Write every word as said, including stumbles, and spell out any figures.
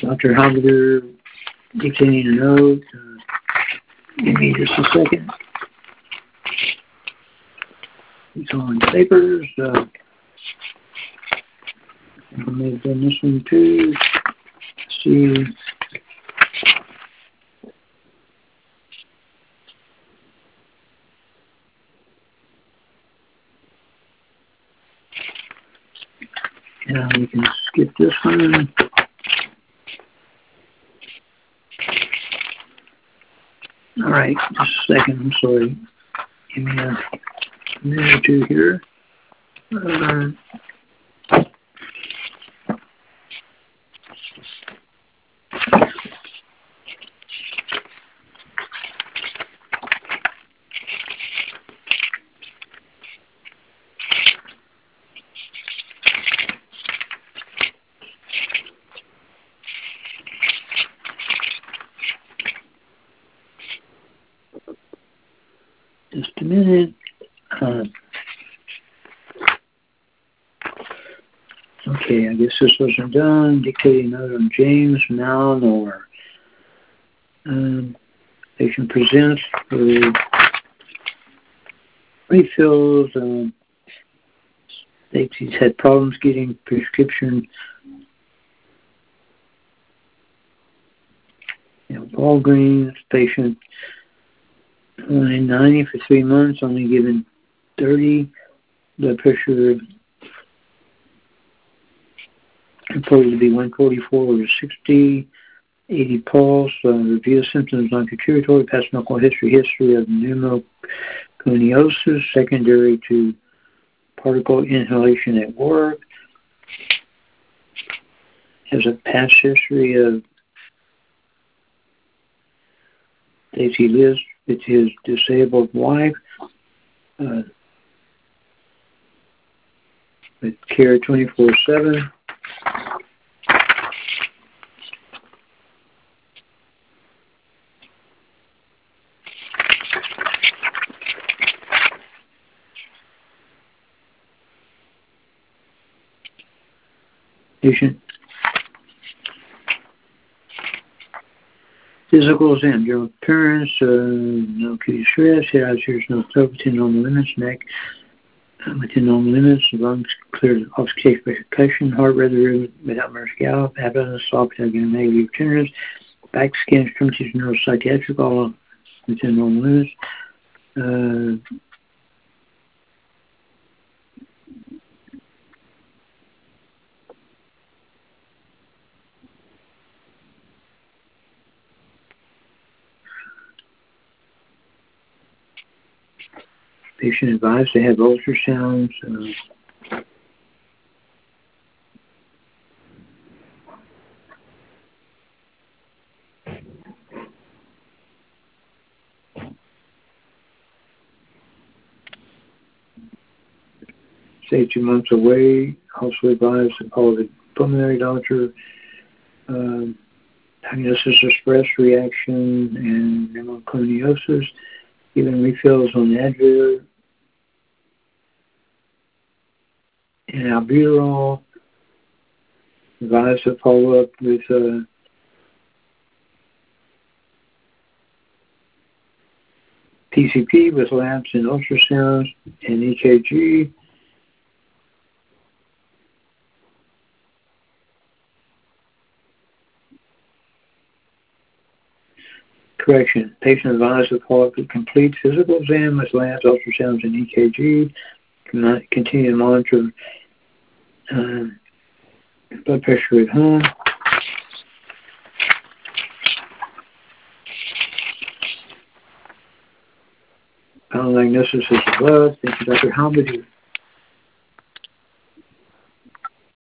Doctor Hobbiter dictating a note. Uh, give me just a second. He's on papers. Uh, I may have done this one too. Let's see. Yeah, we can skip this one. All right, just a second. I'm sorry. Give me a minute or two here. Uh, just a minute. Uh, okay, I guess this wasn't done. Dictating note on James Malnor. Um, patient presents for refills. Um, states he's had problems getting prescription. You know, Walgreens patient only ninety for three months, only given thirty. Blood pressure reported to be one forty-four over sixty. eighty pulse. Uh, review symptoms non-contributory. Past medical history. History of pneumoconiosis secondary to particle inhalation at work. Has a past history of days he lives with his disabled wife. Uh, with care twenty-four seven. Patient physical exam, general appearance, uh, no acute stress, head out serious, no stroke within normal limits, neck uh, within normal limits, lungs clear off stage percussion, heart rather without mercy gallop, abdomen soft without getting negative tenderness, back skin, extremities, neuropsychiatric, all within normal limits. Uh, patient advised to have ultrasounds. Uh, say two months away. Also advised to call the pulmonary doctor. Uh, diagnosis of stress reaction and pneumoconiosis. Given refills on Advil and albuterol. Advised to follow up with uh, P C P with labs and ultrasounds and E K G. Correction. Patient advised to follow up with complete physical exam with labs, ultrasounds, and E K G. Continue to monitor uh, blood pressure at home. Final diagnosis is above. Thank you, Doctor Hobbiter.